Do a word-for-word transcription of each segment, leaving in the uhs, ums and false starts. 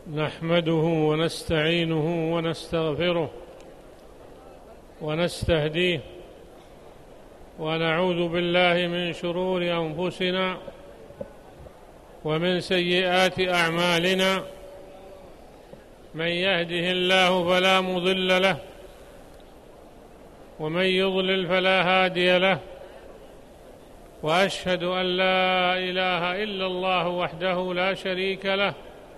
نحمده ونستعينه ونستغفره ونستهديه ونعوذ بالله من شرور أنفسنا ومن سيئات أعمالنا. من يهده الله فلا مضل له ومن يضلل فلا هادي له، وأشهد أن لا إله إلا الله وحده لا شريك له،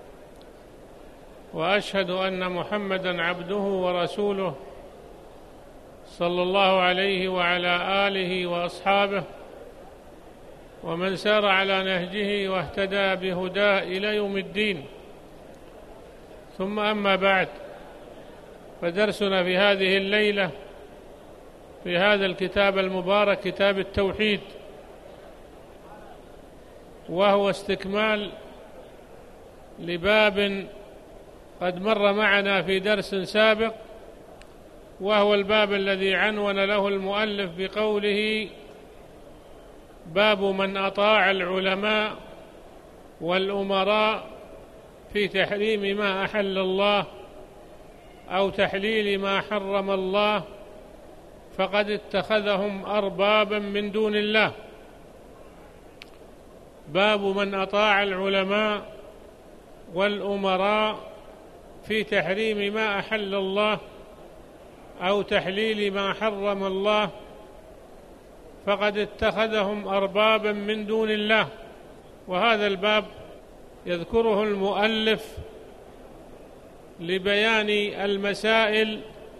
وأشهد أن محمدًا عبده ورسوله صلى الله عليه وعلى آله وأصحابه ومن سار على نهجه واهتدى بهداه إلى يوم الدين. ثم أما بعد، فدرسنا في هذه الليلة في هذا الكتاب المبارك كتاب التوحيد، وهو استكمال لباب قد مر معنا في درس سابق، وهو الباب الذي عنون له المؤلف بقوله: باب من أطاع العلماء والأمراء في تحريم ما أحل الله أو تحليل ما حرم الله فقد اتخذهم أربابا من دون الله. باب من أطاع العلماء والأمراء في تحريم ما أحل الله أو تحليل ما حرم الله فقد اتخذهم أربابا من دون الله. وهذا الباب يذكره المؤلف لبيان المسائل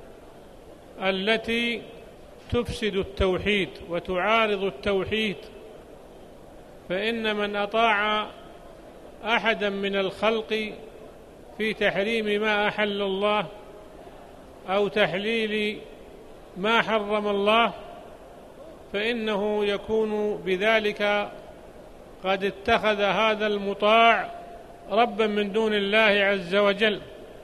التي تفسد التوحيد وتعارض التوحيد. فإن من أطاع أحدا من الخلق في تحريم ما أحل الله أو تحليل ما حرم الله فإنه يكون بذلك قد اتخذ هذا المطاع ربا من دون الله عز وجل.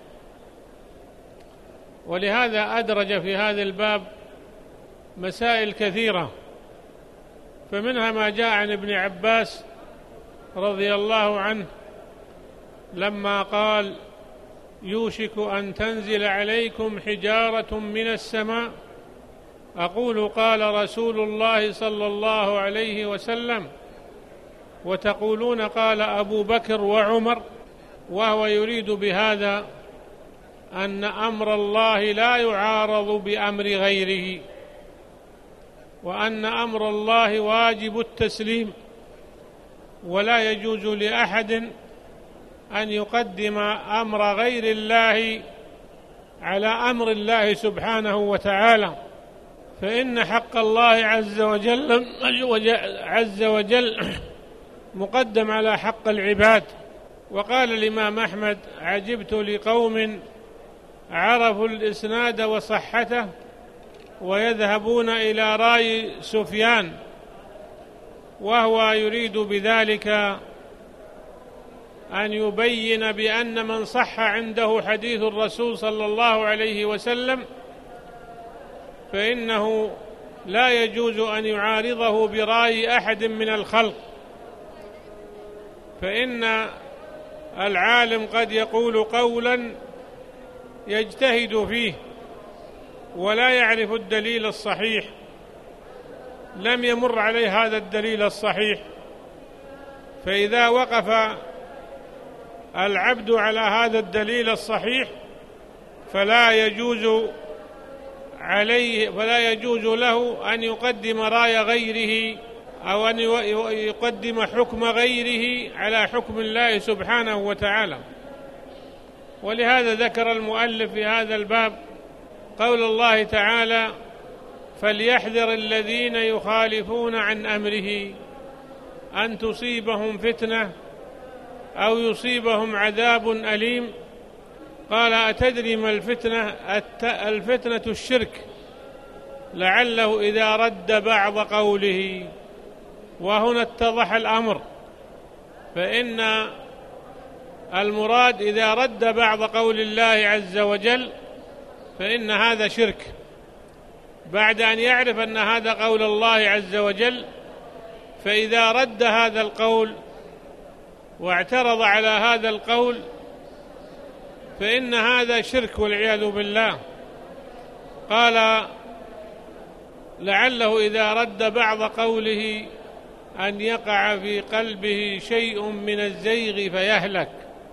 ولهذا أدرج في هذا الباب مسائل كثيرة، فمنها ما جاء عن ابن عباس رضي الله عنه لما قال: يوشك أن تنزل عليكم حجارة من السماء، أقول قال رسول الله صلى الله عليه وسلم، وتقولون قال أبو بكر وعمر. وهو يريد بهذا أن أمر الله لا يعارض بأمر غيره، وأن أمر الله واجب التسليم، ولا يجوز لأحد أن يقدم أمر غير الله على أمر الله سبحانه وتعالى. فإن حق الله عز وجل عز وجل مقدم على حق العباد. وقال الإمام أحمد: عجبت لقوم عرفوا الإسناد وصحته ويذهبون إلى رأي سفيان. وهو يريد بذلك أن يبين بأن من صح عنده حديث الرسول صلى الله عليه وسلم فإنه لا يجوز أن يعارضه برأي أحد من الخلق. فإن العالم قد يقول قولا يجتهد فيه ولا يعرف الدليل الصحيح، لم يمر عليه هذا الدليل الصحيح، فإذا وقف العبد على هذا الدليل الصحيح فلا يجوز عليه فلا يجوز له أن يقدم رأي غيره أو أن يقدم حكم غيره على حكم الله سبحانه وتعالى. ولهذا ذكر المؤلف في هذا الباب قول الله تعالى: فليحذر الذين يخالفون عن أمره أن تصيبهم فتنة أو يصيبهم عذاب أليم. قال: أتدري ما الفتنة؟ الفتنة الشرك، لعله إذا رد بعض قوله. وهنا اتضح الأمر، فإن المراد إذا رد بعض قول الله عز وجل فإن هذا شرك، بعد أن يعرف أن هذا قول الله عز وجل، فإذا رد هذا القول واعترض على هذا القول فإن هذا شرك والعياذ بالله. قال لعله إذا رد بعض قوله أن يقع في قلبه شيء من الزيغ فيهلك.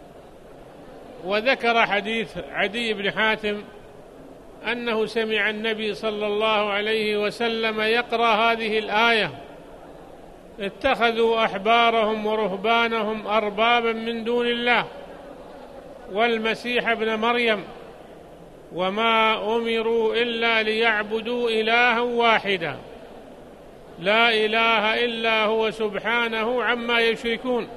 وذكر حديث عدي بن حاتم أنه سمع النبي صلى الله عليه وسلم يقرأ هذه الآية: اتخذوا أحبارهم ورهبانهم أربابا من دون الله والمسيح ابن مريم وما أمروا إلا ليعبدوا إلها واحدا لا إله إلا هو سبحانه عما يشركون.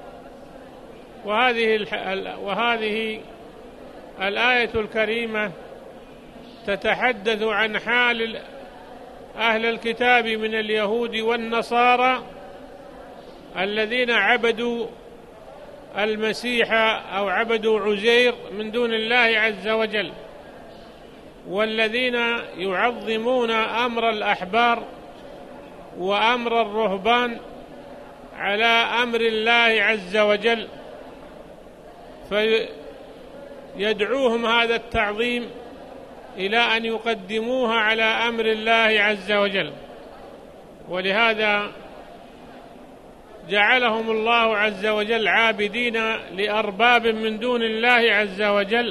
وهذه وهذه الآية الكريمة تتحدث عن حال أهل الكتاب من اليهود والنصارى الذين عبدوا المسيح أو عبدوا عزير من دون الله عز وجل، والذين يعظمون أمر الأحبار وأمر الرهبان على أمر الله عز وجل، فيدعوهم هذا التعظيم إلى أن يقدموها على أمر الله عز وجل. ولهذا جعلهم الله عز وجل عابدين لأرباب من دون الله عز وجل.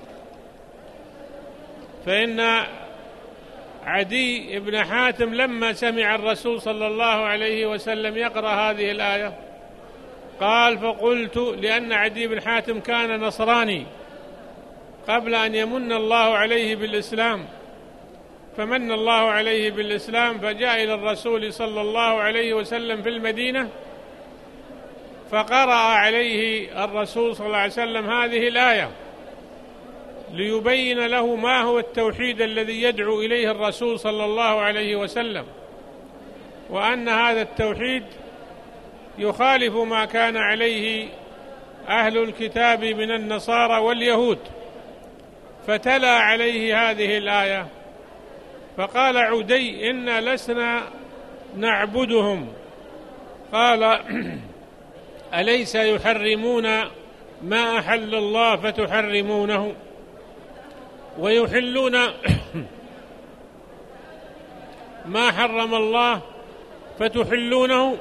فإن عدي بن حاتم لما سمع الرسول صلى الله عليه وسلم يقرأ هذه الآية قال: فقلت، لأن عدي بن حاتم كان نصراني قبل أن يمن الله عليه بالإسلام، فمن الله عليه بالإسلام فجاء إلى الرسول صلى الله عليه وسلم في المدينة فقرأ عليه الرسول صلى الله عليه وسلم هذه الآية ليبين له ما هو التوحيد الذي يدعو إليه الرسول صلى الله عليه وسلم، وأن هذا التوحيد يخالف ما كان عليه أهل الكتاب من النصارى واليهود. فتلا عليه هذه الآية فقال عدي: إنا لسنا نعبدهم. قال: أليس يحرمون ما أحل الله فتحرمونه ويحلون ما حرم الله فتحلونه؟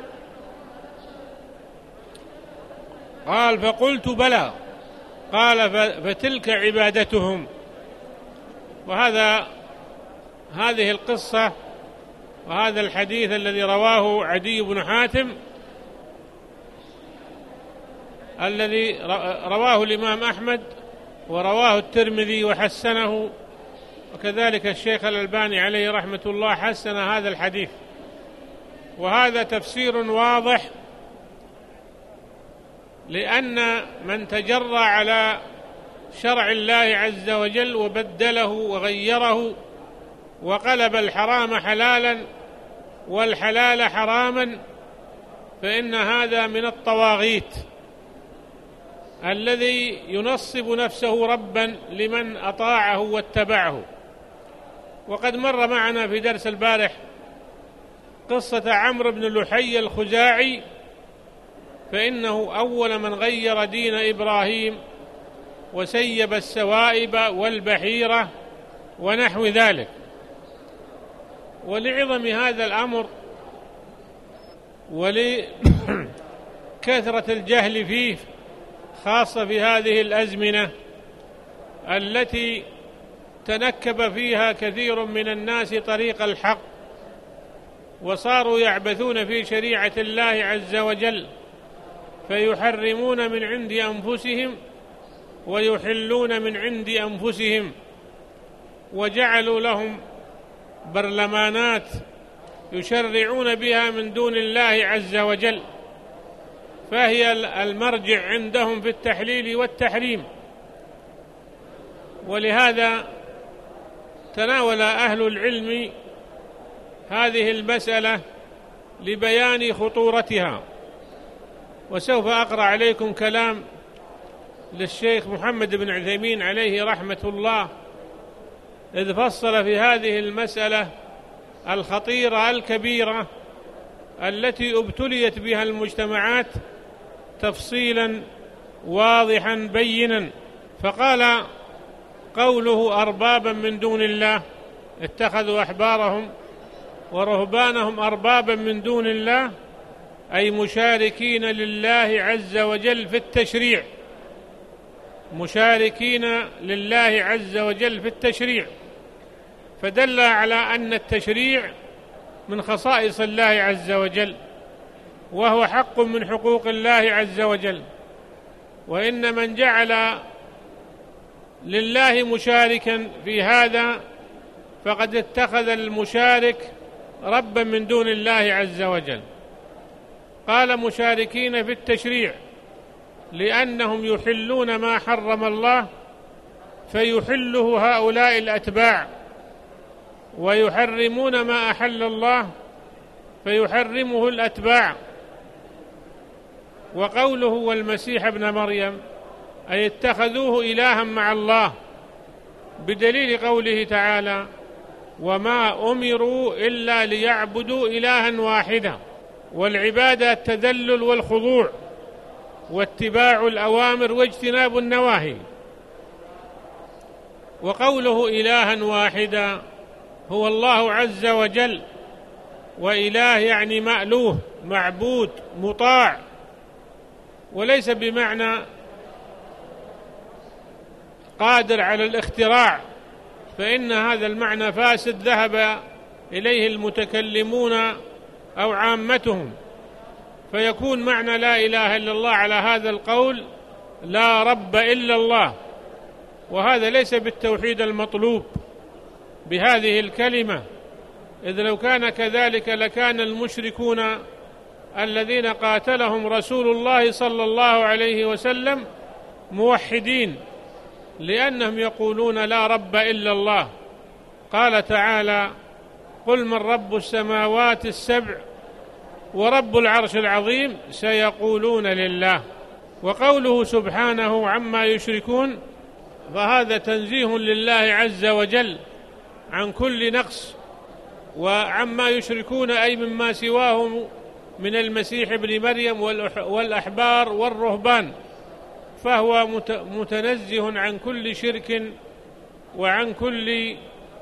قال: فقلت: بلى. قال: فتلك عبادتهم. وهذا هذه القصة وهذا الحديث الذي رواه عدي بن حاتم الذي رواه الإمام أحمد ورواه الترمذي وحسنه، وكذلك الشيخ الألباني عليه رحمة الله حسن هذا الحديث. وهذا تفسير واضح، لأن من تجرى على شرع الله عز وجل وبدله وغيره وقلب الحرام حلالا والحلال حراما فإن هذا من الطواغيت الذي ينصب نفسه ربا لمن أطاعه واتبعه. وقد مر معنا في درس البارح قصة عمرو بن لحي الخزاعي، فإنه أول من غير دين إبراهيم وسيب السوائب والبحيرة ونحو ذلك. ولعظم هذا الأمر ولكثرة الجهل فيه، خاصة في هذه الأزمنة التي تنكب فيها كثير من الناس طريق الحق وصاروا يعبثون في شريعة الله عز وجل، فيحرمون من عند أنفسهم ويحلون من عند أنفسهم، وجعلوا لهم برلمانات يشرعون بها من دون الله عز وجل، فهي المرجع عندهم في التحليل والتحريم. ولهذا تناول أهل العلم هذه المسألة لبيان خطورتها. وسوف أقرأ عليكم كلام للشيخ محمد بن عثيمين عليه رحمة الله، إذ فصل في هذه المسألة الخطيرة الكبيرة التي ابتليت بها المجتمعات تفصيلا واضحا بينا. فقال قوله أربابا من دون الله، اتخذوا أحبارهم ورهبانهم أربابا من دون الله، أي مشاركين لله عز وجل في التشريع، مشاركين لله عز وجل في التشريع، فدل على أن التشريع من خصائص الله عز وجل، وهو حق من حقوق الله عز وجل. وإن من جعل لله مشاركا في هذا فقد اتخذ المشارك ربا من دون الله عز وجل. قال مشاركين في التشريع لأنهم يحلون ما حرم الله فيحله هؤلاء الأتباع، ويحرمون ما أحل الله فيحرمه الأتباع. وقوله والمسيح ابن مريم أي اتخذوه إلها مع الله، بدليل قوله تعالى وما أمروا إلا ليعبدوا إلها واحدا. والعبادة التذلل والخضوع واتباع الأوامر واجتناب النواهي. وقوله إلها واحدا هو الله عز وجل، وإله يعني مألوه معبود مطاع، وليس بمعنى قادر على الاختراع، فإن هذا المعنى فاسد ذهب إليه المتكلمون أو عامتهم، فيكون معنى لا إله إلا الله على هذا القول لا رب إلا الله، وهذا ليس بالتوحيد المطلوب بهذه الكلمة، إذ لو كان كذلك لكان المشركون الذين قاتلهم رسول الله صلى الله عليه وسلم موحدين، لأنهم يقولون لا رب إلا الله. قال تعالى قل من رب السماوات السبع ورب العرش العظيم سيقولون لله. وقوله سبحانه عما يشركون فهذا تنزيه لله عز وجل عن كل نقص، وعما يشركون أي مما سواه من المسيح ابن مريم والأحبار والرهبان، فهو متنزه عن كل شرك وعن كل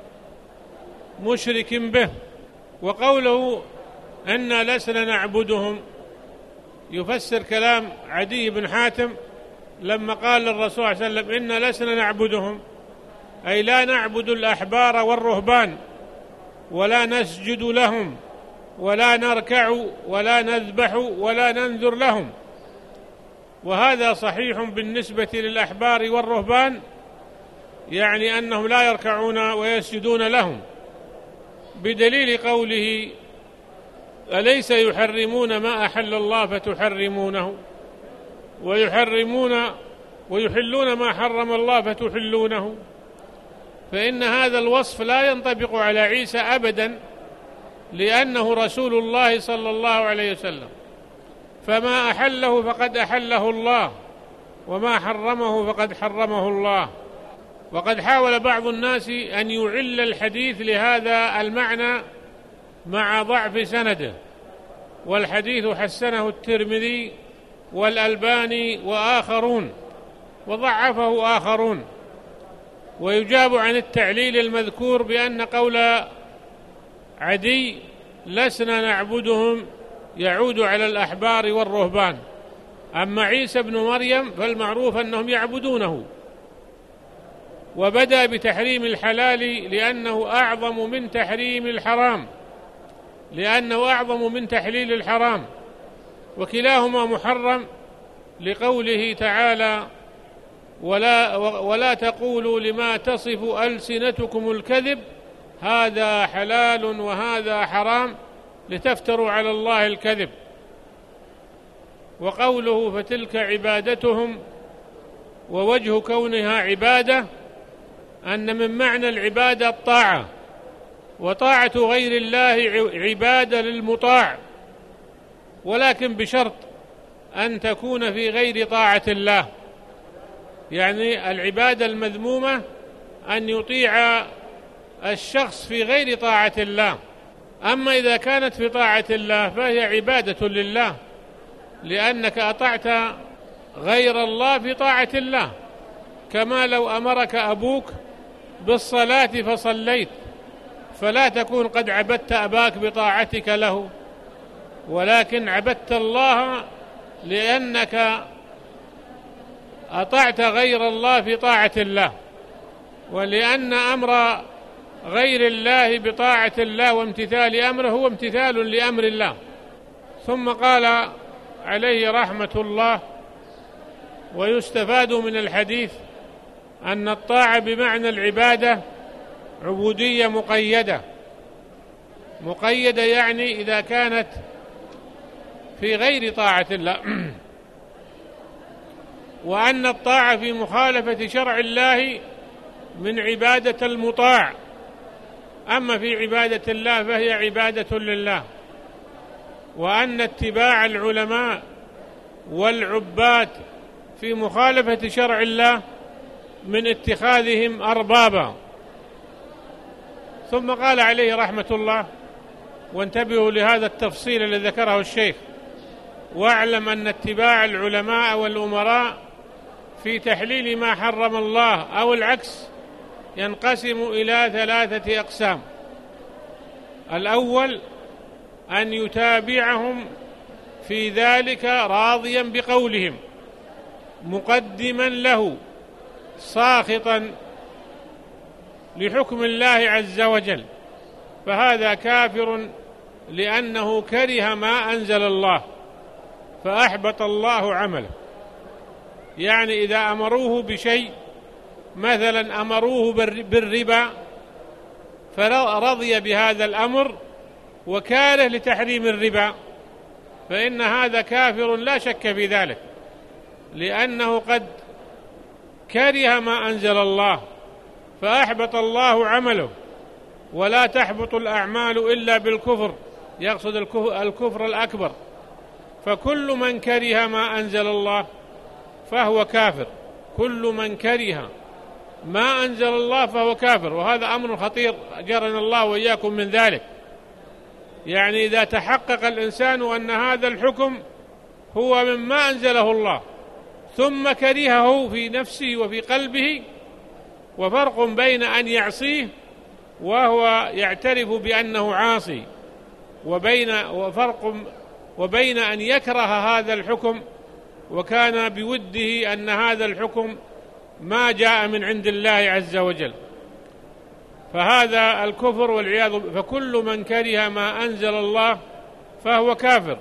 مشرك به. وقوله أن لسنا نعبدهم يفسر كلام عدي بن حاتم لما قال للرسول صلى الله عليه وسلم إن لسنا نعبدهم، أي لا نعبد الأحبار والرهبان ولا نسجد لهم ولا نركع ولا نذبح ولا ننذر لهم. وهذا صحيح بالنسبة للأحبار والرهبان، يعني أنهم لا يركعون ويسجدون لهم، بدليل قوله أليس يحرمون ما أحل الله فتحرمونه ويحرمون ويحلون ما حرم الله فتحلونه. فإن هذا الوصف لا ينطبق على عيسى أبدا، لأنه رسول الله صلى الله عليه وسلم، فما أحله فقد أحله الله وما حرمه فقد حرمه الله. وقد حاول بعض الناس أن يعل الحديث لهذا المعنى مع ضعف سنده، والحديث حسنه الترمذي والألباني وآخرون، وضعفه آخرون. ويجاب عن التعليل المذكور بأن قول عدي لسنا نعبدهم يعود على الأحبار والرهبان، أما عيسى بن مريم فالمعروف أنهم يعبدونه. وبدأ بتحريم الحلال لأنه أعظم من تحريم الحرام، لأنه أعظم من تحليل الحرام، وكلاهما محرم لقوله تعالى ولا, ولا تقولوا لما تصف ألسنتكم الكذب هذا حلال وهذا حرام لتفتروا على الله الكذب. وقوله فتلك عبادتهم، ووجه كونها عبادة أن من معنى العبادة الطاعة، وطاعة غير الله عبادة للمطاع، ولكن بشرط أن تكون في غير طاعة الله. يعني العبادة المذمومة أن يطيع الشخص في غير طاعة الله، أما إذا كانت في طاعة الله فهي عبادة لله، لأنك أطعت غير الله في طاعة الله. كما لو أمرك أبوك بالصلاة فصليت، فلا تكون قد عبدت أباك بطاعتك له، ولكن عبدت الله لأنك أطعت غير الله في طاعة الله، ولأن أمر غير الله بطاعة الله وامتثال أمره هو امتثال لأمر الله. ثم قال عليه رحمة الله: ويستفاد من الحديث أن الطاعة بمعنى العبادة عبودية مقيدة. مقيدة يعني إذا كانت في غير طاعة الله، وأن الطاعة في مخالفة شرع الله من عبادة المطاع، أما في عبادة الله فهي عبادة لله. وأن اتباع العلماء والعباد في مخالفة شرع الله من اتخاذهم أربابا. ثم قال عليه رحمة الله: وانتبهوا لهذا التفصيل الذي ذكره الشيخ: واعلم أن اتباع العلماء والأمراء في تحليل ما حرم الله أو العكس ينقسم إلى ثلاثة أقسام. الأول أن يتابعهم في ذلك راضيا بقولهم مقدما له ساخطا لحكم الله عز وجل، فهذا كافر لأنه كره ما أنزل الله فأحبط الله عمله. يعني إذا أمروه بشيء، مثلا أمروه بالربا فرضي بهذا الأمر وكاره لتحريم الربا، فإن هذا كافر لا شك في ذلك، لأنه قد كره ما أنزل الله فأحبط الله عمله. ولا تحبط الأعمال إلا بالكفر، يقصد الكفر الأكبر. فكل من كره ما أنزل الله فهو كافر، كل من كره ما أنزل الله فهو كافر. وهذا أمر خطير أجرنا الله وإياكم من ذلك. يعني إذا تحقق الإنسان أن هذا الحكم هو مما أنزله الله ثم كرهه في نفسه وفي قلبه، وفرق بين أن يعصيه وهو يعترف بأنه عاصي، وبين وفرق وبين أن يكره هذا الحكم وكان بوده أن هذا الحكم ما جاء من عند الله عز وجل، فهذا الكفر والعياذ بالله. فكل من كره ما أنزل الله فهو كافر.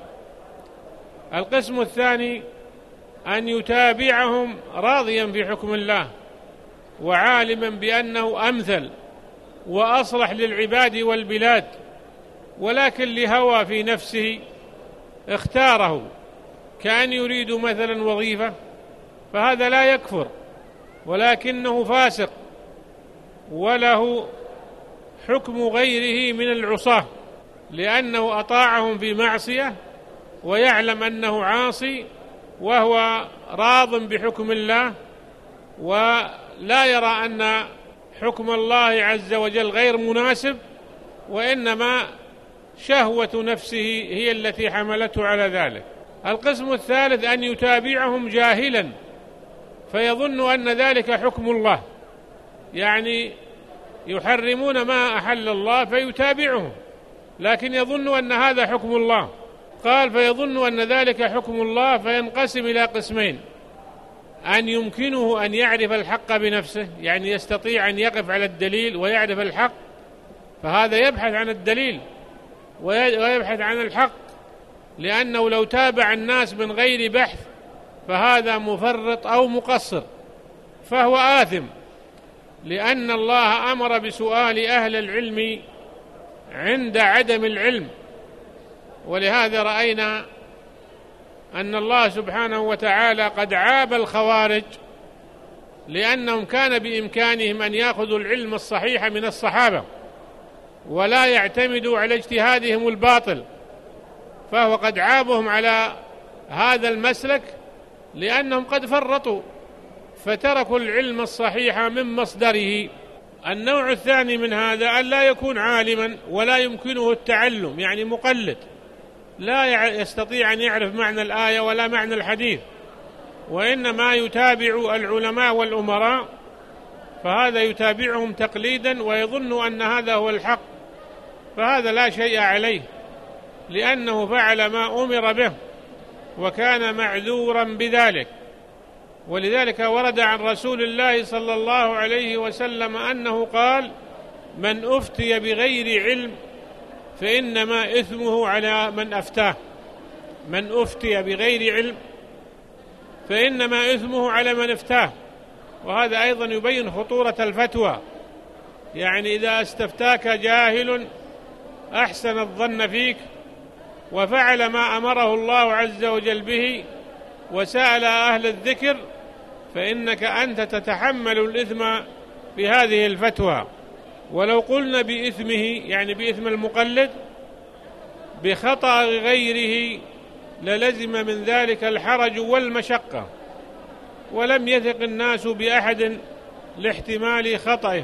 القسم الثاني أن يتابعهم راضيا في حكم الله وعالما بأنه أمثل وأصلح للعباد والبلاد، ولكن لهوى في نفسه اختاره، كأن يريد مثلا وظيفة، فهذا لا يكفر ولكنه فاسق وله حكم غيره من العصاة، لأنه أطاعهم في معصية ويعلم أنه عاصي وهو راض بحكم الله، ولا يرى أن حكم الله عز وجل غير مناسب، وإنما شهوة نفسه هي التي حملته على ذلك. القسم الثالث أن يتابعهم جاهلا فيظن أن ذلك حكم الله، يعني يحرمون ما أحل الله فيتابعهم لكن يظن أن هذا حكم الله. قال: فيظن أن ذلك حكم الله، فينقسم إلى قسمين: أن يمكنه أن يعرف الحق بنفسه، يعني يستطيع أن يقف على الدليل ويعرف الحق، فهذا يبحث عن الدليل ويبحث عن الحق، لأنه لو تابع الناس من غير بحث فهذا مفرط أو مقصر، فهو آثم، لأن الله أمر بسؤال أهل العلم عند عدم العلم. ولهذا رأينا أن الله سبحانه وتعالى قد عاب الخوارج لأنهم كان بإمكانهم أن يأخذوا العلم الصحيح من الصحابة ولا يعتمدوا على اجتهادهم الباطل، فهو قد عابهم على هذا المسلك لأنهم قد فرطوا فتركوا العلم الصحيح من مصدره. النوع الثاني من هذا أن لا يكون عالما ولا يمكنه التعلم، يعني مقلد لا يستطيع أن يعرف معنى الآية ولا معنى الحديث، وإنما يتابع العلماء والأمراء، فهذا يتابعهم تقليدا ويظن أن هذا هو الحق، فهذا لا شيء عليه، لأنه فعل ما أمر به وكان معذورا بذلك. ولذلك ورد عن رسول الله صلى الله عليه وسلم أنه قال: من أفتي بغير علم فإنما إثمه على من أفتاه. من أفتي بغير علم فإنما إثمه على من أفتاه. وهذا أيضا يبين خطورة الفتوى، يعني إذا استفتاك جاهل أحسن الظن فيك وفعل ما أمره الله عز وجل به وسأل أهل الذكر، فإنك أنت تتحمل الإثم بهذه الفتوى. ولو قلنا بإثمه يعني بإثم المقلد بخطأ غيره للزم من ذلك الحرج والمشقة، ولم يثق الناس بأحد لاحتمال خطئه.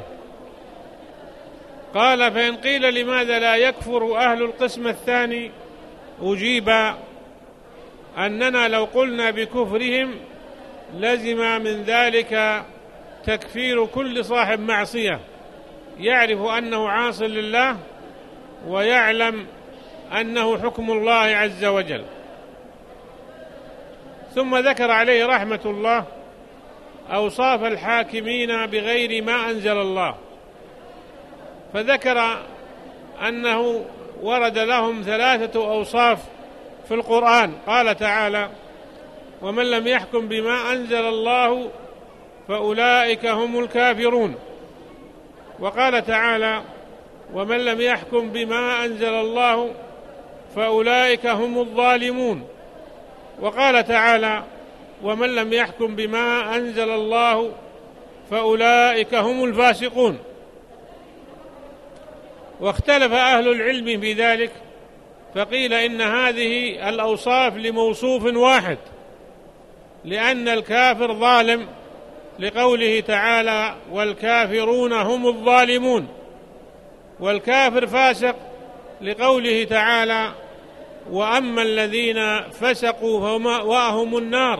قال: فإن قيل لماذا لا يكفر أهل القسم الثاني؟ أجيب أننا لو قلنا بكفرهم لزم من ذلك تكفير كل صاحب معصية يعرف أنه عاص لله ويعلم أنه حكم الله عز وجل. ثم ذكر عليه رحمة الله أوصاف الحاكمين بغير ما أنزل الله، فذكر أنه ورد لهم ثلاثة أوصاف في القرآن. قال تعالى: ومن لم يحكم بما أنزل الله فأولئك هم الكافرون. وقال تعالى: ومن لم يحكم بما أنزل الله فأولئك هم الظالمون. وقال تعالى: ومن لم يحكم بما أنزل الله فأولئك هم الفاسقون. واختلف أهل العلم في ذلك، فقيل إن هذه الأوصاف لموصوف واحد، لأن الكافر ظالم لقوله تعالى: والكافرون هم الظالمون، والكافر فاسق لقوله تعالى: وأما الذين فسقوا فمأواهم النار،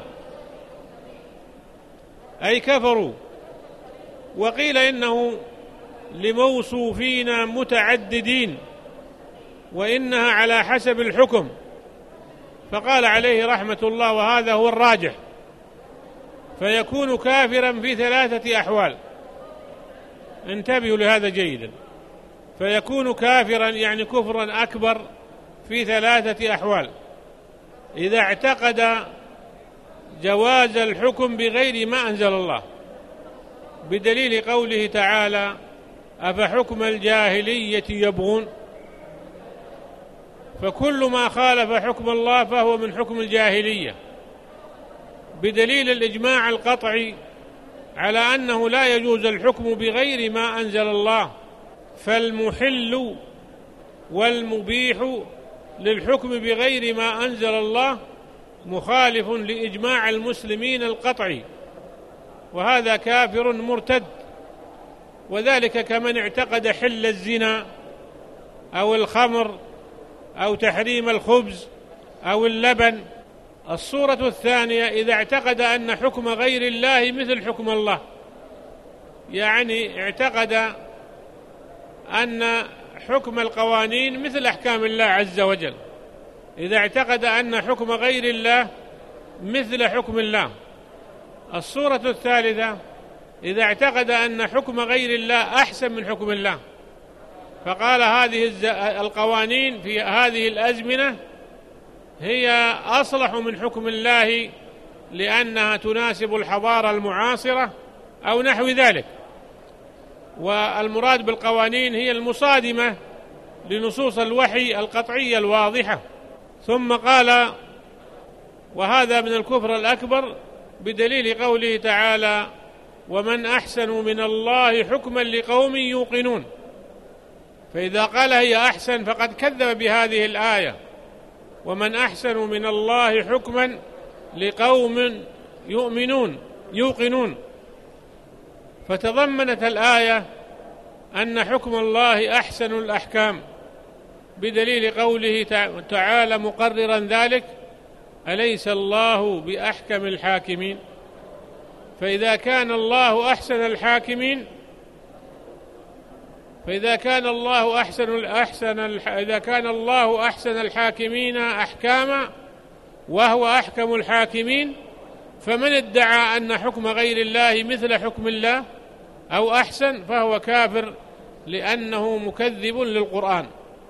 أي كفروا. وقيل إنه لموصوفين متعددين، وإنها على حسب الحكم. فقال عليه رحمة الله: وهذا هو الراجح، فيكون كافرا في ثلاثة أحوال. انتبهوا لهذا جيدا. فيكون كافرا يعني كفرا أكبر في ثلاثة أحوال: إذا اعتقد جواز الحكم بغير ما أنزل الله، بدليل قوله تعالى: أفحكم الجاهلية يبغون، فكل ما خالف حكم الله فهو من حكم الجاهلية، بدليل الإجماع القطعي على أنه لا يجوز الحكم بغير ما أنزل الله، فالمحل والمبيح للحكم بغير ما أنزل الله مخالف لإجماع المسلمين القطعي، وهذا كافر مرتد. وذلك كمن اعتقد حل الزنا أو الخمر أو تحريم الخبز أو اللبن. الصورة الثانية: إذا اعتقد أن حكم غير الله مثل حكم الله، يعني اعتقد أن حكم القوانين مثل أحكام الله عز وجل. إذا اعتقد أن حكم غير الله مثل حكم الله. الصورة الثالثة: إذا اعتقد أن حكم غير الله أحسن من حكم الله، فقال هذه القوانين في هذه الأزمنة هي أصلح من حكم الله لأنها تناسب الحضارة المعاصرة أو نحو ذلك. والمراد بالقوانين هي المصادمة لنصوص الوحي القطعية الواضحة. ثم قال: وهذا من الكفر الأكبر بدليل قوله تعالى: ومن أحسن من الله حكما لقوم يوقنون. فإذا قال هي أحسن فقد كذب بهذه الآية: ومن أحسن من الله حكما لقوم يؤمنون يوقنون. فتضمنت الآية أن حكم الله أحسن الأحكام بدليل قوله تعالى مقررا ذلك: أليس الله بأحكم الحاكمين؟ فإذا كان الله أحسن الحاكمين فإذا كان الله أحسن أحسن إذا كان الله أحسن الحاكمين أحكاما وهو أحكم الحاكمين، فمن ادعى أن حكم غير الله مثل حكم الله أو أحسن فهو كافر، لأنه مكذب للقرآن.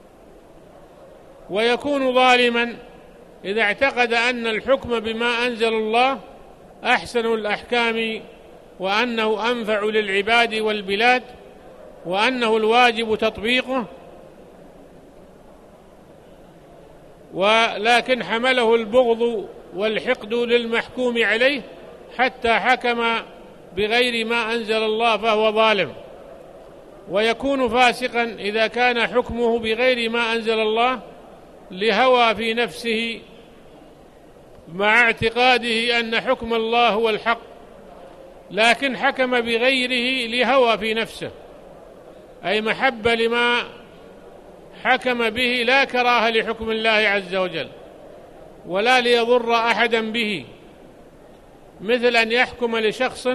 ويكون ظالما إذا اعتقد أن الحكم بما أنزل الله أحسن الأحكام، وأنه أنفع للعباد والبلاد، وأنه الواجب تطبيقه، ولكن حمله البغض والحقد للمحكوم عليه حتى حكم بغير ما أنزل الله، فهو ظالم. ويكون فاسقا إذا كان حكمه بغير ما أنزل الله لهوى في نفسه، مع اعتقاده أن حكم الله هو الحق، لكن حكم بغيره لهوى في نفسه، أي محبة لما حكم به، لا كراهة لحكم الله عز وجل، ولا ليضر أحدا به، مثل أن يحكم لشخص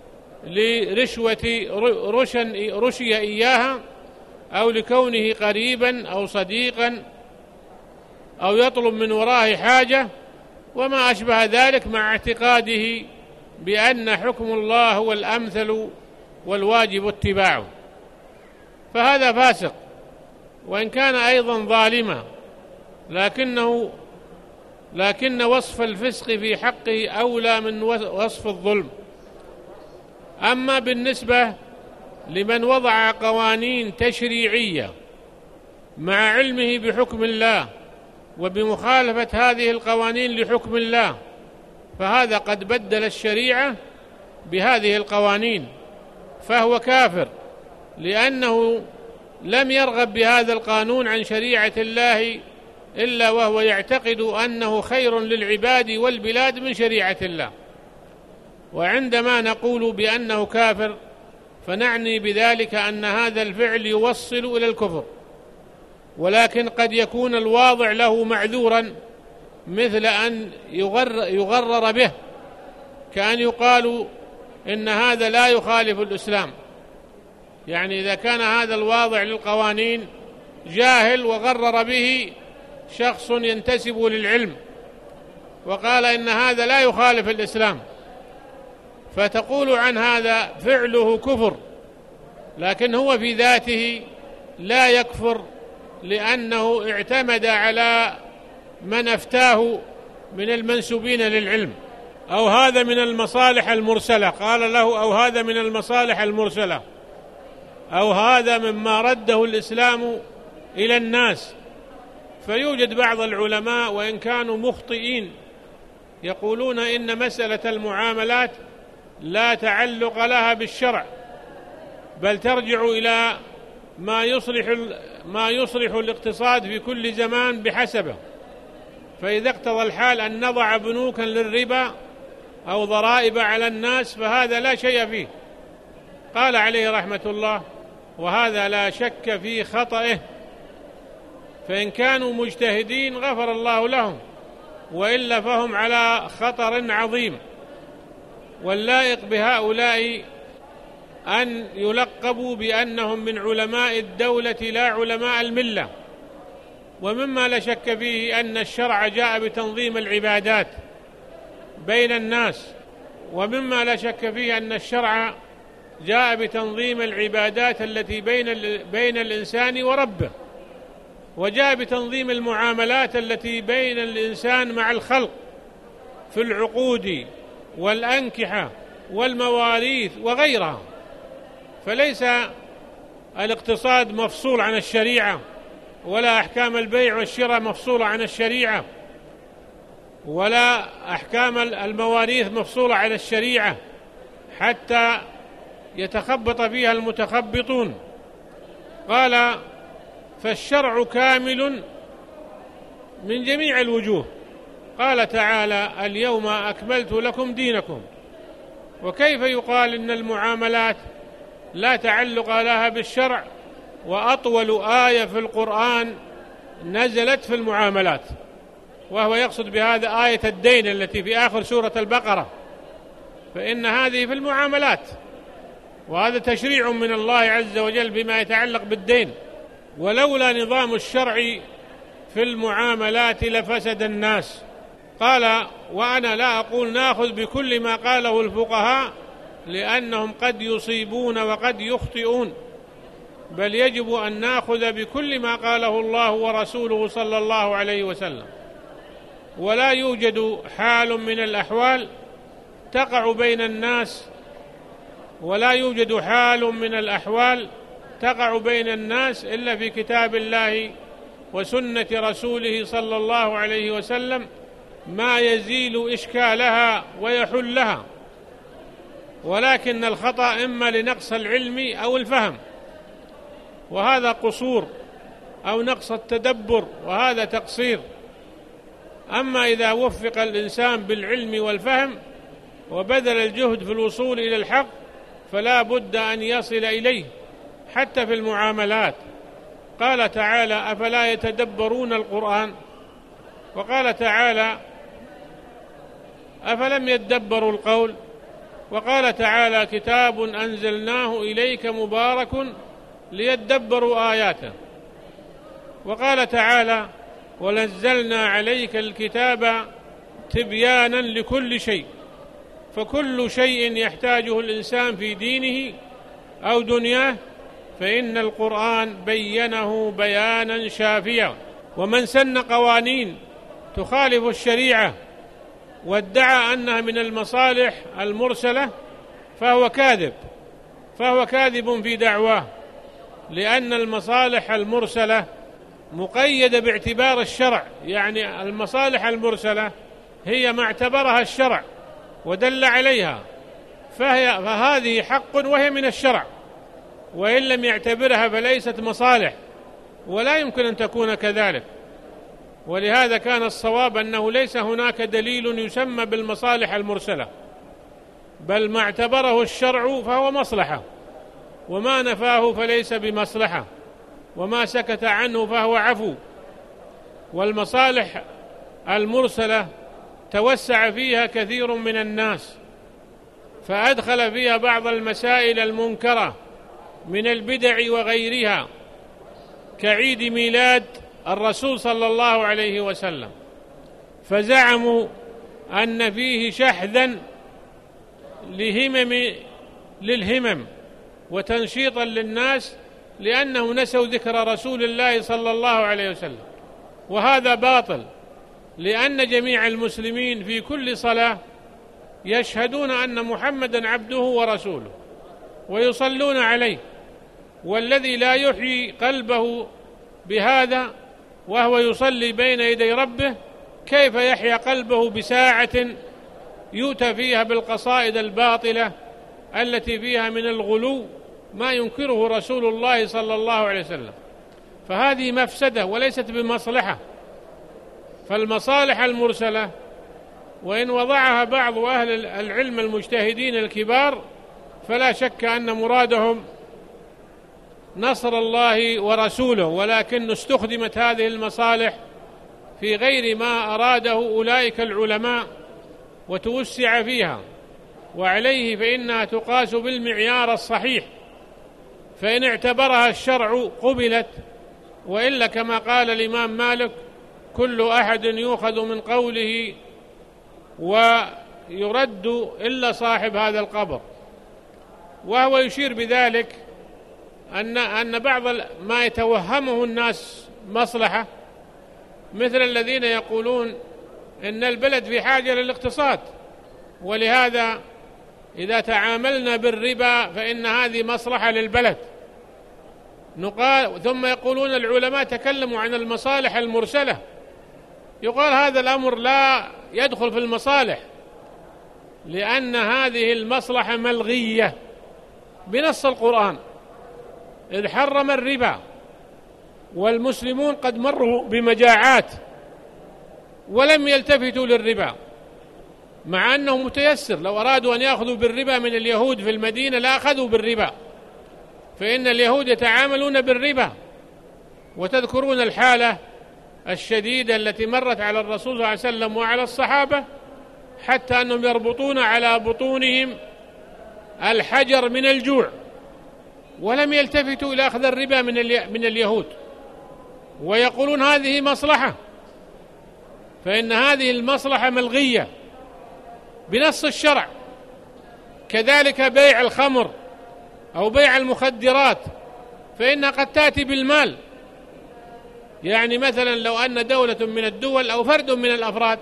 لرشوة رشي إياها، أو لكونه قريبا أو صديقا، أو يطلب من وراه حاجة وما أشبه ذلك، مع اعتقاده بأن حكم الله هو الأمثل والواجب اتباعه، فهذا فاسق، وإن كان أيضا ظالما، لكنه لكن وصف الفسق في حقه أولى من وصف الظلم. أما بالنسبة لمن وضع قوانين تشريعية مع علمه بحكم الله وبمخالفة هذه القوانين لحكم الله، فهذا قد بدل الشريعة بهذه القوانين، فهو كافر، لأنه لم يرغب بهذا القانون عن شريعة الله إلا وهو يعتقد أنه خير للعباد والبلاد من شريعة الله. وعندما نقول بأنه كافر فنعني بذلك أن هذا الفعل يوصل إلى الكفر، ولكن قد يكون الواضع له معذورا، مثل أن يغر يغرر به، كأن يقال إن هذا لا يخالف الإسلام. يعني إذا كان هذا الواضع للقوانين جاهل وغرر به شخص ينتسب للعلم وقال إن هذا لا يخالف الإسلام، فتقول عن هذا فعله كفر، لكن هو في ذاته لا يكفر، لأنه اعتمد على من أفتاه من المنسوبين للعلم. أو هذا من المصالح المرسلة، قال له أو هذا من المصالح المرسلة، أو هذا مما رده الإسلام إلى الناس. فيوجد بعض العلماء وإن كانوا مخطئين يقولون إن مسألة المعاملات لا تعلق لها بالشرع، بل ترجع إلى ما يصلح ما يصلح الاقتصاد في كل زمان بحسبه. فإذا اقتضى الحال أن نضع بنوكا للربا أو ضرائب على الناس فهذا لا شيء فيه. قال عليه رحمة الله: وهذا لا شك في خطئه، فإن كانوا مجتهدين غفر الله لهم، وإلا فهم على خطر عظيم. واللائق بهؤلاء أن يلقبوا بأنهم من علماء الدولة لا علماء الملة. ومما لا شك فيه أن الشرع جاء بتنظيم العبادات بين الناس، ومما لا شك فيه أن الشرع جاء بتنظيم العبادات التي بين بين الإنسان وربه، وجاء بتنظيم المعاملات التي بين الإنسان مع الخلق في العقود والأنكحة والمواريث وغيرها. فليس الاقتصاد مفصول عن الشريعة، ولا أحكام البيع والشراء مفصولة عن الشريعة، ولا أحكام المواريث مفصولة عن الشريعة حتى يتخبط فيها المتخبطون. قال: فالشرع كامل من جميع الوجوه. قال تعالى: اليوم أكملت لكم دينكم. وكيف يقال إن المعاملات لا تعلق لها بالشرع، وأطول آية في القرآن نزلت في المعاملات، وهو يقصد بهذا آية الدين التي في آخر سورة البقرة، فإن هذه في المعاملات، وهذا تشريع من الله عز وجل بما يتعلق بالدين. ولولا نظام الشرع في المعاملات لفسد الناس. قال: وأنا لا أقول نأخذ بكل ما قاله الفقهاء لأنهم قد يصيبون وقد يخطئون، بل يجب أن نأخذ بكل ما قاله الله ورسوله صلى الله عليه وسلم. ولا يوجد حال من الأحوال تقع بين الناس ولا يوجد حال من الأحوال تقع بين الناس إلا في كتاب الله وسنة رسوله صلى الله عليه وسلم ما يزيل إشكالها ويحلها، ولكن الخطأ إما لنقص العلم أو الفهم، وهذا قصور، أو نقص التدبر وهذا تقصير. أما إذا وفق الإنسان بالعلم والفهم وبذل الجهد في الوصول إلى الحق فلا بد أن يصل إليه حتى في المعاملات. قال تعالى: أفلا يتدبرون القرآن؟ وقال تعالى: أفلم يدبروا القول؟ وقال تعالى: كتاب أنزلناه إليك مبارك ليدبروا آياته. وقال تعالى: ونزلنا عليك الكتاب تبيانا لكل شيء. فكل شيء يحتاجه الإنسان في دينه أو دنياه فإن القرآن بينه بيانا شافيا. ومن سن قوانين تخالف الشريعة وادعى أنها من المصالح المرسلة فهو كاذب فهو كاذب في دعواه، لأن المصالح المرسلة مقيدة باعتبار الشرع، يعني المصالح المرسلة هي ما اعتبرها الشرع ودل عليها، فهي فهذه حق وهي من الشرع، وإن لم يعتبرها فليست مصالح ولا يمكن أن تكون كذلك. ولهذا كان الصواب أنه ليس هناك دليل يسمى بالمصالح المرسلة، بل ما اعتبره الشرع فهو مصلحة، وما نفاه فليس بمصلحة، وما سكت عنه فهو عفو. والمصالح المرسلة توسع فيها كثير من الناس، فأدخل فيها بعض المسائل المنكرة من البدع وغيرها، كعيد ميلاد الرسول صلى الله عليه وسلم، فزعموا أن فيه شحذا لهمم للهمم وتنشيطا للناس لأنه نسوا ذكر رسول الله صلى الله عليه وسلم، وهذا باطل، لأن جميع المسلمين في كل صلاة يشهدون أن محمدا عبده ورسوله ويصلون عليه، والذي لا يحيي قلبه بهذا وهو يصلي بين يدي ربه كيف يحيا قلبه بساعة يؤتى فيها بالقصائد الباطلة التي فيها من الغلو ما ينكره رسول الله صلى الله عليه وسلم؟ فهذه مفسدة وليست بمصلحة. فالمصالح المرسلة وإن وضعها بعض أهل العلم المجتهدين الكبار فلا شك أن مرادهم نصر الله ورسوله، ولكن استخدمت هذه المصالح في غير ما أراده أولئك العلماء وتوسع فيها، وعليه فإنها تقاس بالمعيار الصحيح، فإن اعتبرها الشرع قبلت، وإلا كما قال الإمام مالك: كل أحد يؤخذ من قوله ويرد إلا صاحب هذا القبر. وهو يشير بذلك أن أن بعض ما يتوهمه الناس مصلحة، مثل الذين يقولون إن البلد في حاجة للاقتصاد، ولهذا إذا تعاملنا بالربا فإن هذه مصلحة للبلد. نقال ثم يقولون العلماء تكلموا عن المصالح المرسلة، يقال هذا الأمر لا يدخل في المصالح، لأن هذه المصلحة ملغية بنص القرآن إذ حرم الربا، والمسلمون قد مروا بمجاعات ولم يلتفتوا للربا، مع أنه متيسر. لو أرادوا أن يأخذوا بالربا من اليهود في المدينة لا أخذوا بالربا، فإن اليهود يتعاملون بالربا. وتذكرون الحالة الشديدة التي مرت على الرسول صلى الله عليه وسلم وعلى الصحابة، حتى أنهم يربطون على بطونهم الحجر من الجوع، ولم يلتفتوا إلى أخذ الربا من اليهود، ويقولون هذه مصلحة، فإن هذه المصلحة ملغية بنص الشرع. كذلك بيع الخمر أو بيع المخدرات فإنها قد تأتي بالمال. يعني مثلا لو أن دولة من الدول أو فرد من الأفراد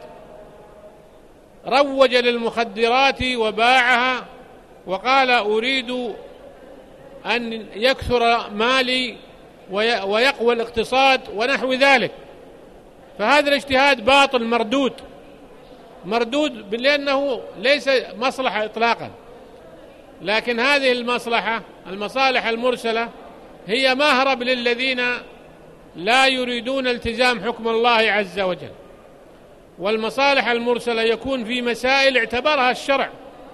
روج للمخدرات وباعها وقال أريد أن يكثر مالي ويقوى الاقتصاد ونحو ذلك، فهذا الاجتهاد باطل مردود مردود لأنه ليس مصلحة إطلاقا. لكن هذه المصلحة المصالح المرسلة هي مهرب للذين لا يريدون التزام حكم الله عز وجل. والمصالح المرسلة يكون في مسائل اعتبرها الشرع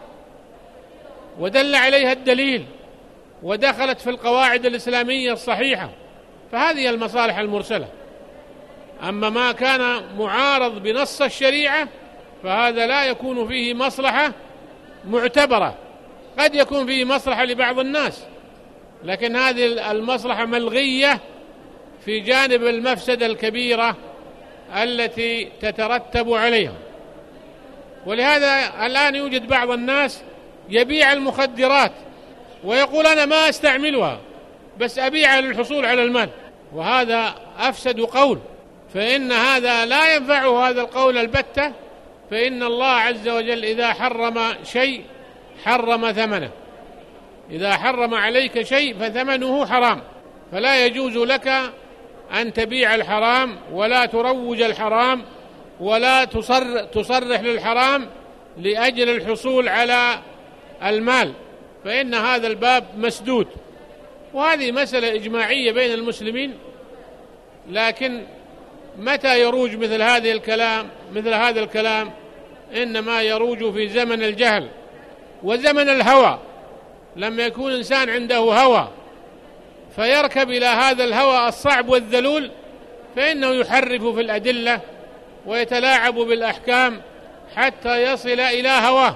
ودل عليها الدليل ودخلت في القواعد الإسلامية الصحيحة، فهذه المصالح المرسلة. أما ما كان معارض بنص الشريعة فهذا لا يكون فيه مصلحة معتبرة، قد يكون فيه مصلحة لبعض الناس، لكن هذه المصلحة ملغية في جانب المفسدة الكبيرة التي تترتب عليها. ولهذا الآن يوجد بعض الناس يبيع المخدرات ويقول أنا ما أستعملها بس أبيعها للحصول على المال، وهذا أفسد قول، فإن هذا لا ينفعه هذا القول البتة، فإن الله عز وجل إذا حرم شيء حرم ثمنه، إذا حرم عليك شيء فثمنه حرام، فلا يجوز لك أن تبيع الحرام ولا تروج الحرام ولا تصر تصرح للحرام لأجل الحصول على المال، فإن هذا الباب مسدود. وهذه مسألة إجماعية بين المسلمين، لكن متى يروج مثل هذه الكلام مثل هذا الكلام إنما يروج في زمن الجهل وزمن الهوى، لما يكون إنسان عنده هوى فيركب إلى هذا الهوى الصعب والذلول فإنه يحرف في الأدلة ويتلاعب بالأحكام حتى يصل إلى هواه.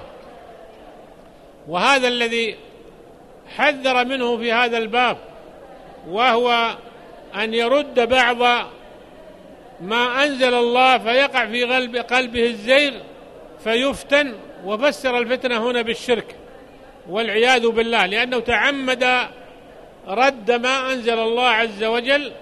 وهذا الذي حذر منه في هذا الباب، وهو أن يرد بعض ما أنزل الله فيقع في قلب قلبه الزيغ فيفتن، وفسر الفتنة هنا بالشرك والعياذ بالله، لأنه تعمد رد ما أنزل الله عز وجل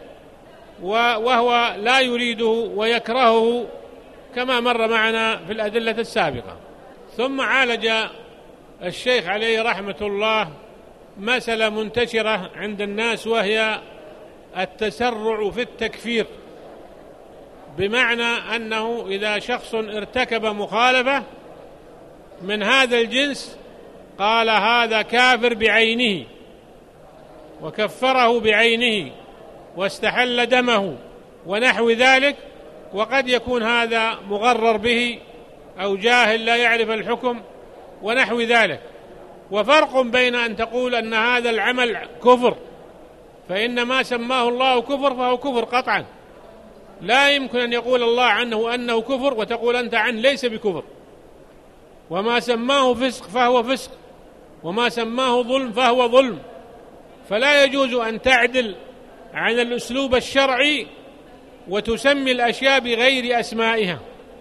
وهو لا يريده ويكرهه كما مر معنا في الأدلة السابقة. ثم عالج الشيخ عليه رحمة الله مسألة منتشرة عند الناس، وهي التسرع في التكفير، بمعنى أنه إذا شخص ارتكب مخالفة من هذا الجنس قال هذا كافر بعينه وكفره بعينه واستحل دمه ونحو ذلك، وقد يكون هذا مغرر به أو جاهل لا يعرف الحكم ونحو ذلك. وفرق بين أن تقول أن هذا العمل كفر، فإن ما سماه الله كفر فهو كفر قطعا، لا يمكن أن يقول الله عنه أنه كفر وتقول أنت عنه ليس بكفر، وما سماه فسق فهو فسق، وما سماه ظلم فهو ظلم، فلا يجوز أن تعدل عن الأسلوب الشرعي وتسمي الأشياء بغير أسمائها.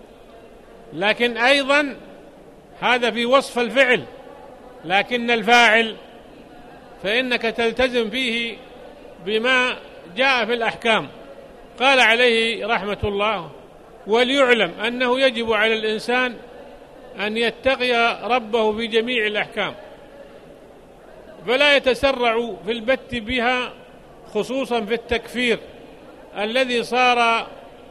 لكن أيضا هذا في وصف الفعل، لكن الفاعل فإنك تلتزم فيه بما جاء في الأحكام. قال عليه رحمة الله: وليعلم أنه يجب على الإنسان أن يتقي ربه في جميع الأحكام، فلا يتسرع في البت بها، خصوصا في التكفير الذي صار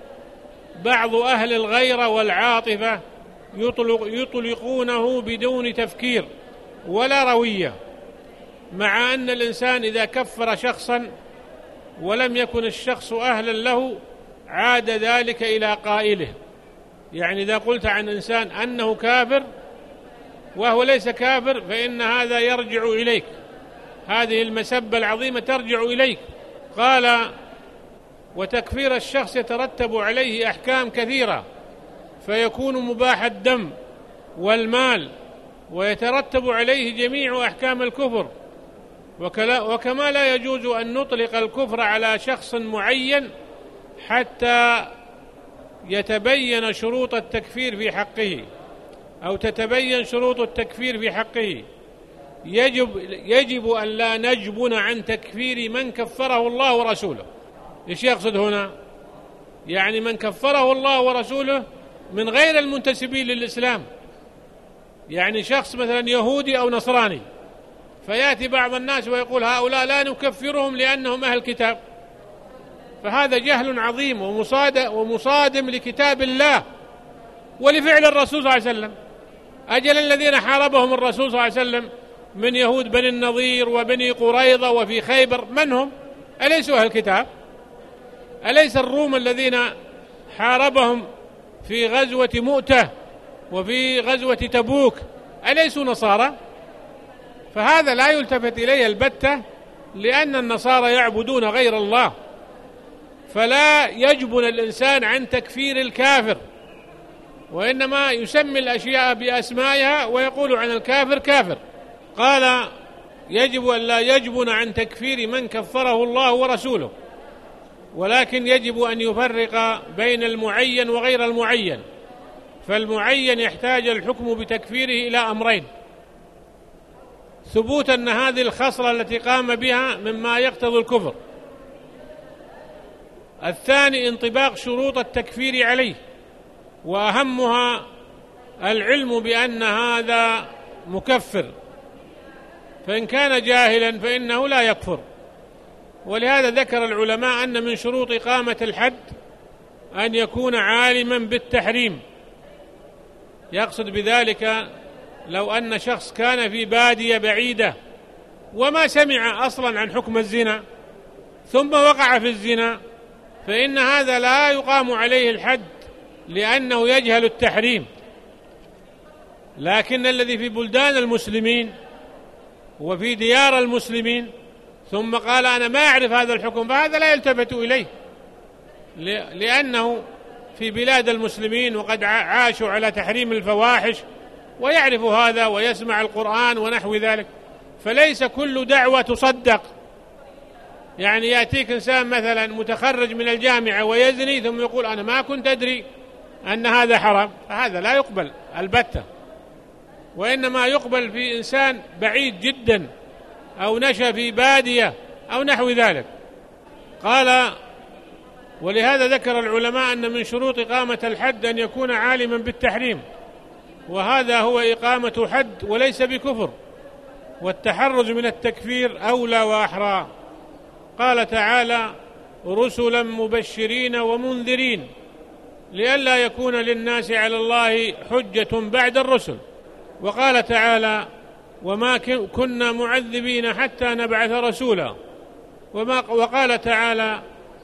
بعض أهل الغيرة والعاطفة يطلق يطلقونه بدون تفكير ولا روية، مع أن الإنسان إذا كفر شخصا ولم يكن الشخص أهلا له عاد ذلك إلى قائله. يعني إذا قلت عن إنسان أنه كافر وهو ليس كافر فإن هذا يرجع إليك، هذه المسبة العظيمة ترجع إليك. قال: وتكفير الشخص يترتب عليه أحكام كثيرة، فيكون مباح الدم والمال، ويترتب عليه جميع أحكام الكفر. وكما لا يجوز أن نطلق الكفر على شخص معين حتى يتبين شروط التكفير في حقه أو تتبين شروط التكفير في حقه. يجب, يجب أن لا نجبن عن تكفير من كفره الله ورسوله. إيش يقصد هنا؟ يعني من كفره الله ورسوله من غير المنتسبين للإسلام، يعني شخص مثلا يهودي أو نصراني، فيأتي بعض الناس ويقول هؤلاء لا نكفرهم لأنهم أهل كتاب، فهذا جهل عظيم ومصادم لكتاب الله ولفعل الرسول صلى الله عليه وسلم. أجل الذين حاربهم الرسول صلى الله عليه وسلم من يهود بني النضير وبني قريظة وفي خيبر من هم؟ أليسوا أهل كتاب؟ أليس الروم الذين حاربهم في غزوة مؤتة وفي غزوة تبوك أليسوا نصارى؟ فهذا لا يلتفت إليه البتة، لأن النصارى يعبدون غير الله، فلا يجبن الإنسان عن تكفير الكافر، وإنما يسمي الأشياء بأسمائها ويقول عن الكافر كافر. قال يجب أن لا يجبن عن تكفير من كفره الله ورسوله، ولكن يجب أن يفرق بين المعين وغير المعين. فالمعين يحتاج الحكم بتكفيره إلى أمرين: ثبوت أن هذه الخصلة التي قام بها مما يقتضي الكفر، الثاني انطباق شروط التكفير عليه، وأهمها العلم بأن هذا مكفر، فإن كان جاهلا فإنه لا يكفر. ولهذا ذكر العلماء أن من شروط إقامة الحد أن يكون عالما بالتحريم. يقصد بذلك لو أن شخص كان في بادية بعيدة وما سمع أصلا عن حكم الزنا ثم وقع في الزنا، فإن هذا لا يقام عليه الحد لأنه يجهل التحريم. لكن الذي في بلدان المسلمين وفي ديار المسلمين ثم قال أنا ما أعرف هذا الحكم، فهذا لا يلتفت إليه، لأنه في بلاد المسلمين وقد عاشوا على تحريم الفواحش ويعرف هذا ويسمع القرآن ونحو ذلك. فليس كل دعوة تصدق. يعني يأتيك إنسان مثلا متخرج من الجامعة ويزني ثم يقول أنا ما كنت أدري أن هذا حرام، فهذا لا يقبل البتة، وإنما يقبل في إنسان بعيد جدا أو نشأ في بادية أو نحو ذلك. قال ولهذا ذكر العلماء أن من شروط إقامة الحد أن يكون عالما بالتحريم، وهذا هو إقامة حد وليس بكفر، والتحرز من التكفير أولى وأحرى. قال تعالى رسلا مبشرين ومنذرين لئلا يكون للناس على الله حجة بعد الرسل. وقال تعالى وما كنا معذبين حتى نبعث رسولا. وما وقال تعالى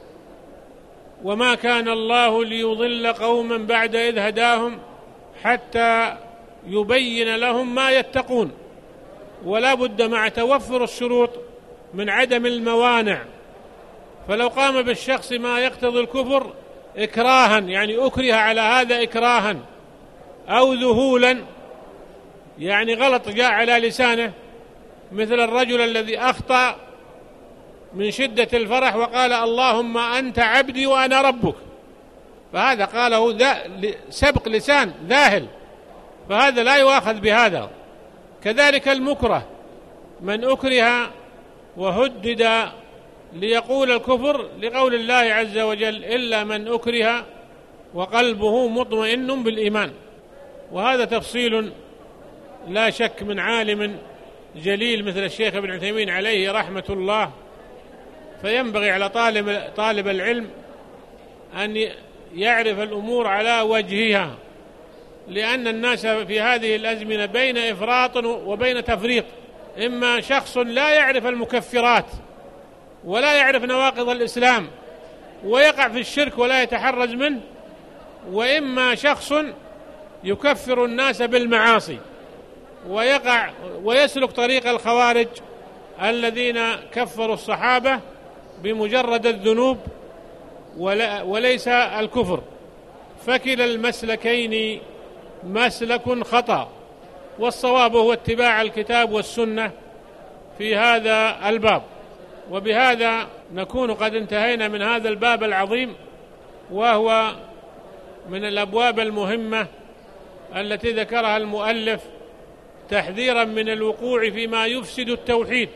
وما كان الله ليضل قوما بعد إذ هداهم حتى يبين لهم ما يتقون. ولا بد مع توفر الشروط من عدم الموانع، فلو قام بالشخص ما يقتضي الكفر إكراها، يعني أكره على هذا إكراها، أو ذهولا، يعني غلط جاء على لسانه، مثل الرجل الذي أخطأ من شدة الفرح وقال اللهم أنت عبدي وأنا ربك، فهذا قاله سبق لسان ذاهل، فهذا لا يؤاخذ بهذا. كذلك المكره، من أكره وهدد ليقول الكفر لقول الله عز وجل إلا من أكره وقلبه مطمئن بالإيمان. وهذا تفصيل لا شك من عالم جليل مثل الشيخ ابن عثيمين عليه رحمة الله. فينبغي على طالب, طالب العلم أن يعرف الأمور على وجهها، لأن الناس في هذه الأزمنة بين إفراط وبين تفريط. إما شخص لا يعرف المكفرات ولا يعرف نواقض الإسلام ويقع في الشرك ولا يتحرز منه، وإما شخص يكفر الناس بالمعاصي ويقع ويسلك طريق الخوارج الذين كفروا الصحابة بمجرد الذنوب وليس الكفر، فكلا المسلكين مسلك خطأ، والصواب هو اتباع الكتاب والسنة في هذا الباب. وبهذا نكون قد انتهينا من هذا الباب العظيم، وهو من الأبواب المهمة التي ذكرها المؤلف تحذيرا من الوقوع فيما يفسد التوحيد.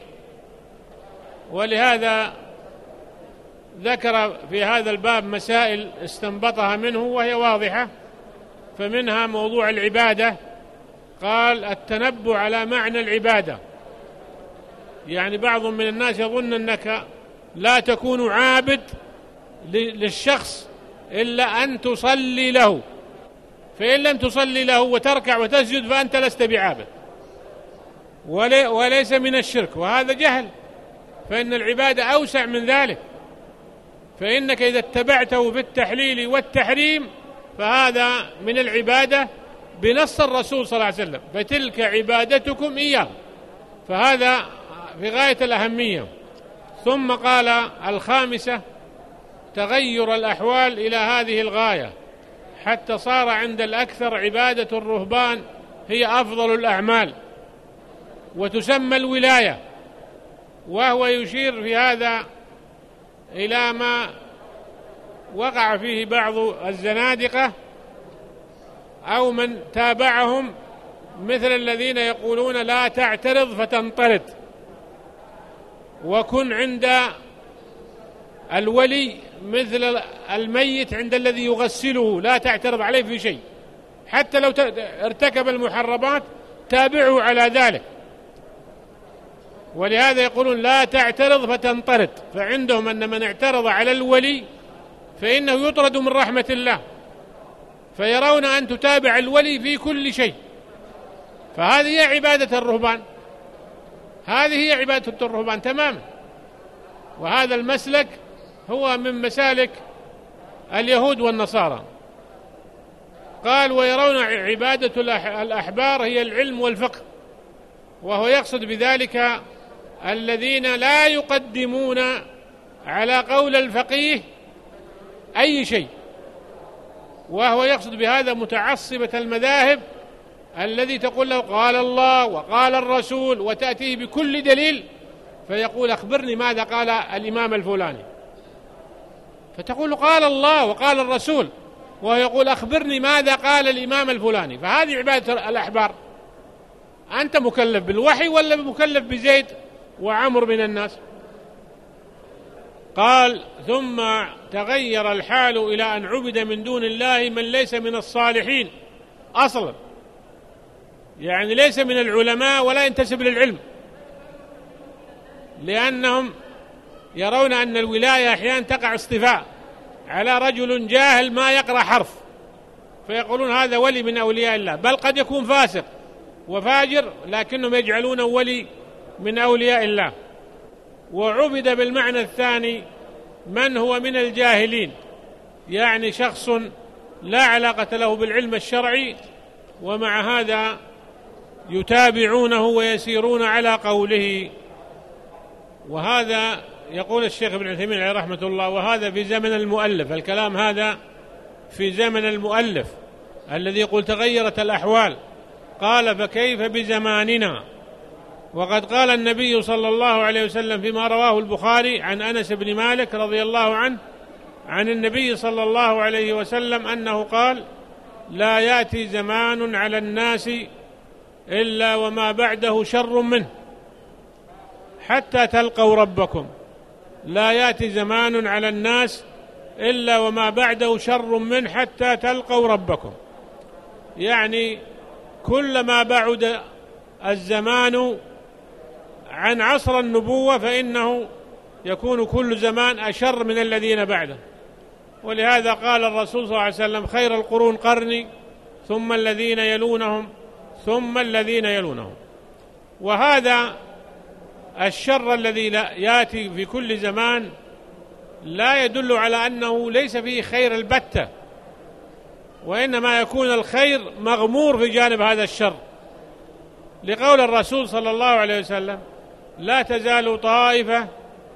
ولهذا ذكر في هذا الباب مسائل استنبطها منه وهي واضحة، فمنها موضوع العبادة. قال التنبؤ على معنى العبادة، يعني بعض من الناس يظن أنك لا تكون عابد للشخص إلا أن تصلي له، فإن لم تصلي له وتركع وتسجد فأنت لست بعابد، وليس من الشرك، وهذا جهل، فإن العبادة أوسع من ذلك. فإنك إذا اتبعته في التحليل والتحريم فهذا من العبادة بنص الرسول صلى الله عليه وسلم، فتلك عبادتكم إياه، فهذا في غاية الأهمية. ثم قال الخامسة تغير الأحوال إلى هذه الغاية، حتى صار عند الأكثر عبادة الرهبان هي أفضل الأعمال وتسمى الولاية. وهو يشير في هذا إلى ما وقع فيه بعض الزنادقة أو من تابعهم، مثل الذين يقولون لا تعترض فتنطرد، وكن عند الولي مثل الميت عند الذي يغسله، لا تعترض عليه في شيء، حتى لو ارتكب المحرمات تابعه على ذلك. ولهذا يقولون لا تعترض فتنطرد، فعندهم أن من اعترض على الولي فإنه يطرد من رحمة الله، فيرون أن تتابع الولي في كل شيء. فهذه هي عبادة الرهبان، هذه هي عبادة الرهبان تماما. وهذا المسلك هو من مسالك اليهود والنصارى. قال ويرون عبادة الأحبار هي العلم والفقه، وهو يقصد بذلك الذين لا يقدمون على قول الفقيه أي شيء، وهو يقصد بهذا متعصبة المذاهب الذي تقول له قال الله وقال الرسول، وتأتيه بكل دليل فيقول أخبرني ماذا قال الإمام الفلاني، فتقول قال الله وقال الرسول، وهو يقول أخبرني ماذا قال الإمام الفلاني. فهذه عبادة الأحبار. أنت مكلف بالوحي ولا مكلف بزيد وعمر من الناس؟ قال ثم تغير الحال إلى أن عبد من دون الله من ليس من الصالحين أصلا، يعني ليس من العلماء ولا ينتسب للعلم، لأنهم يرون أن الولاية أحيانا تقع اصطفاء على رجل جاهل ما يقرأ حرف، فيقولون هذا ولي من أولياء الله، بل قد يكون فاسق وفاجر لكنهم يجعلونه ولي من أولياء الله. وعبد بالمعنى الثاني من هو من الجاهلين، يعني شخص لا علاقة له بالعلم الشرعي، ومع هذا يتابعونه ويسيرون على قوله. وهذا يقول الشيخ ابن عثيمين عليه رحمة الله وهذا في زمن المؤلف، الكلام هذا في زمن المؤلف الذي يقول تغيرت الأحوال. قال فكيف بزماننا؟ وقد قال النبي صلى الله عليه وسلم فيما رواه البخاري عن أنس بن مالك رضي الله عنه عن النبي صلى الله عليه وسلم أنه قال لا يأتي زمان على الناس إلا وما بعده شر منه حتى تلقوا ربكم. لا يأتي زمان على الناس إلا وما بعده شر منه حتى تلقوا ربكم، يعني كلما بعد الزمان عن عصر النبوة فإنه يكون كل زمان أشر من الذين بعده. ولهذا قال الرسول صلى الله عليه وسلم خير القرون قرني ثم الذين يلونهم ثم الذين يلونهم. وهذا الشر الذي يأتي في كل زمان لا يدل على أنه ليس فيه خير البتة، وإنما يكون الخير مغمور في جانب هذا الشر، لقول الرسول صلى الله عليه وسلم لا تزال طائفة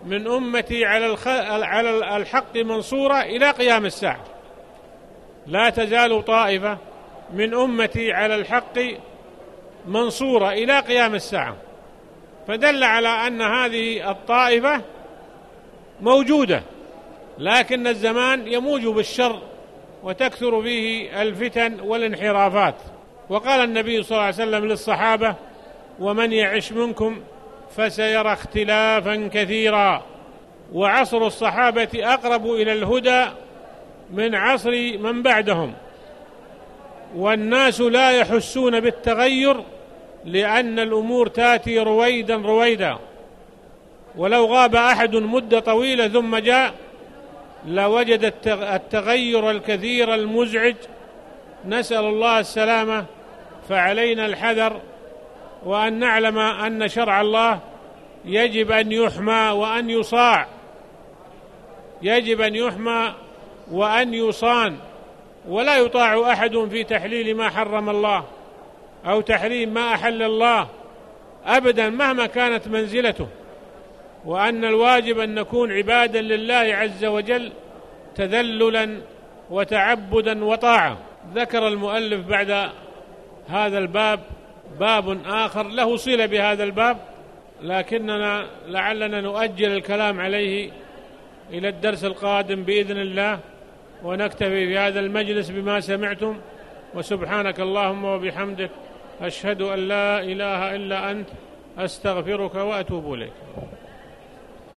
من أمتي على الحق منصورة إلى قيام الساعة. لا تزال طائفة من أمتي على الحق منصورة إلى قيام الساعة، فدل على أن هذه الطائفة موجودة، لكن الزمان يموج بالشر وتكثر فيه الفتن والانحرافات. وقال النبي صلى الله عليه وسلم للصحابة: ومن يعش منكم فسيرى اختلافا كثيرا. وعصر الصحابة أقرب إلى الهدى من عصر من بعدهم، والناس لا يحسون بالتغير لأن الأمور تأتي رويدا رويدا، ولو غاب أحد مدة طويلة ثم جاء لوجد التغير الكثير المزعج، نسأل الله السلامة. فعلينا الحذر، وأن نعلم أن شرع الله يجب أن يحمى وأن يصاع، يجب أن يحمى وأن يصان، ولا يطاع أحد في تحليل ما حرم الله أو تحريم ما أحل الله أبدا مهما كانت منزلته، وأن الواجب أن نكون عبادا لله عز وجل تذللا وتعبدا وطاعة. ذكر المؤلف بعد هذا الباب باب آخر له صلة بهذا الباب، لكننا لعلنا نؤجل الكلام عليه إلى الدرس القادم بإذن الله، ونكتفي في هذا المجلس بما سمعتم. وسبحانك اللهم وبحمدك، أشهد أن لا إله إلا أنت، أستغفرك وأتوب إليك.